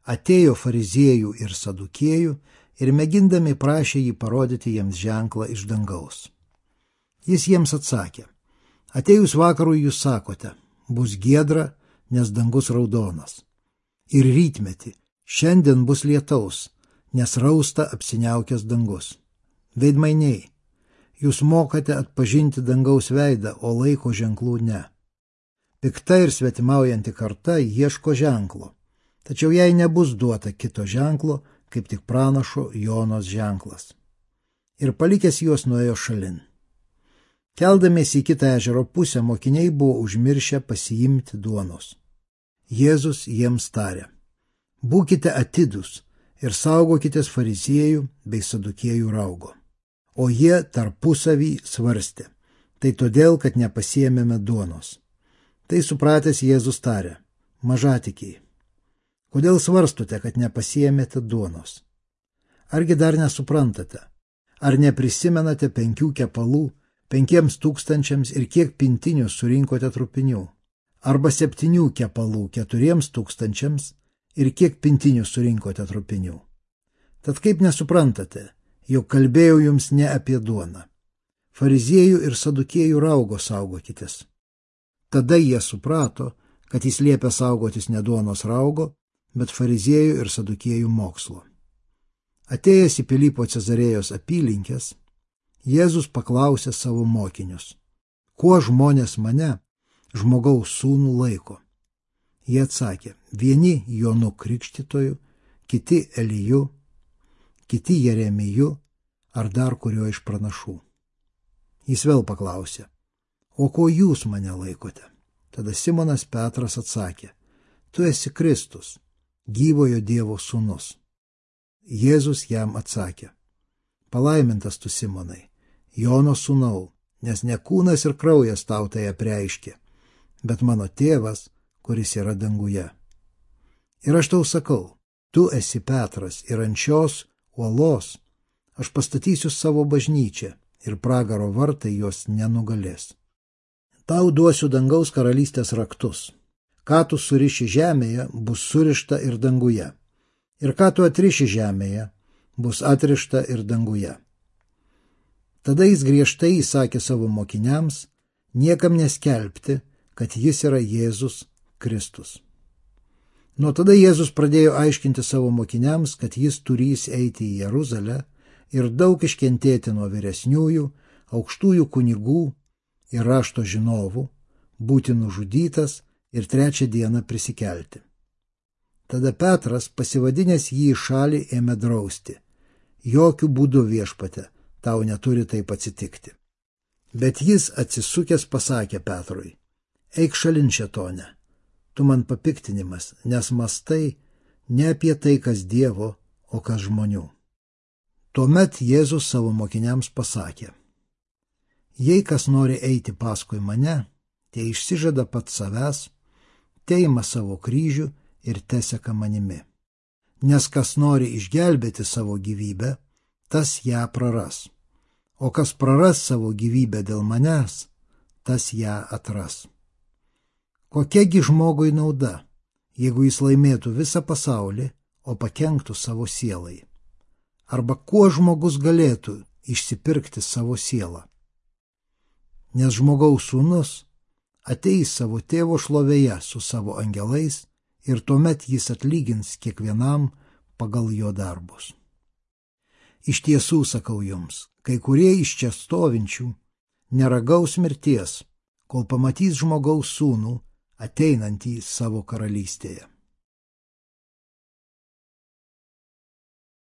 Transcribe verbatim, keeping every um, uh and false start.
atėjo fariziejų ir sadukėjų ir mėgindami prašė jį parodyti jiems ženklą iš dangaus. Jis jiems atsakė, atėjus vakarui jūs sakote, bus giedra, nes dangus raudonas. Ir rytmetį, šiandien bus lietaus, nes rausta apsiniaukęs dangus. Veidmainiai, jūs mokate atpažinti dangaus veidą, o laiko ženklų ne. Pikta ir svetimaujanti karta ieško ženklo, tačiau jai nebus duota kito ženklo, kaip tik pranašo Jonos ženklas. Ir palikęs juos nuėjo šalin. Keldamiesi į kitą ežero pusę, mokiniai buvo užmiršę pasiimti duonos. Jėzus jiems tarė, būkite atidūs ir saugokitės fariziejų bei sadukėjų raugo. O jie tarpusavį svarstė, tai todėl, kad nepasiėmėme duonos. Tai supratęs Jėzus tarė, mažatikiai, kodėl svarstote, kad nepasiėmėte duonos? Argi dar nesuprantate? Ar neprisimenate penkių kepalų, penkiems tūkstančiams ir kiek pintinių surinkote trupinių? Arba septynių kepalų keturiems tūkstančiams ir kiek pintinių surinkote trupinių? Tad kaip nesuprantate, jog kalbėjau jums ne apie duoną? Fariziejų ir sadukėjų raugo saugokitės. Tada jie suprato, kad jis liepia saugotis ne duonos raugo, bet fariziejų ir sadukėjų mokslo. Atėjęs į Pilypo Cezarėjos apylinkės, Jėzus paklausė savo mokinius, kuo žmonės mane, žmogaus sūnų, laiko. Jie atsakė, vieni Jonu Krikštytoju, kiti Eliju, kiti Jeremiju ar dar kurio iš pranašų. Jis vėl paklausė, o ko jūs mane laikote? Tada Simonas Petras atsakė, tu esi Kristus, gyvojo Dievo sūnus. Jėzus jam atsakė, palaimintas tu, Simonai, Jono sūnau, nes ne kūnas ir kraujas tau tai apreiškė, bet mano tėvas, kuris yra danguje. Ir aš tau sakau, tu esi Petras ir ant šios uolos aš pastatysiu savo bažnyčią ir pragaro vartai jos nenugalės. Tau duosiu dangaus karalystės raktus. Ką tu suriši žemėje, bus surišta ir danguje. Ir ką tu atriši žemėje, bus atrišta ir danguje. Tada jis griežtai įsakė savo mokiniams niekam neskelbti, kad jis yra Jėzus Kristus. Nuo tada Jėzus pradėjo aiškinti savo mokiniams, kad jis turys eiti į Jeruzalę ir daug iškentėti nuo vyresniųjų, aukštųjų kunigų ir rašto žinovų, būti nužudytas ir trečią dieną prisikelti. Tada Petras, pasivadinęs jį į šalį, ėmė drausti. Jokių būdų, viešpate, tau neturi taip atsitikti. Bet jis atsisukęs pasakė Petrui, eik šalin šėtone, tu man papiktinimas, nes mastai ne apie tai, kas Dievo, o kas žmonių. Tuomet Jėzus savo mokiniams pasakė, jei kas nori eiti paskui mane, tie išsižada pats savęs, teima savo kryžių ir teseka manimi. Nes kas nori išgelbėti savo gyvybę, tas ją praras, o kas praras savo gyvybę dėl manęs, tas ją atras. Kokiagi žmogui nauda, jeigu jis laimėtų visą pasaulį, o pakenktų savo sielai? Arba kuo žmogus galėtų išsipirkti savo sielą? Nes žmogaus sūnus ateis savo tėvo šlovėje su savo angelais ir tuomet jis atlygins kiekvienam pagal jo darbus. Iš tiesų sakau jums, kai kurie iš čia stovinčių neragaus mirties, kol pamatys žmogaus sūnų ateinantį savo karalystėje.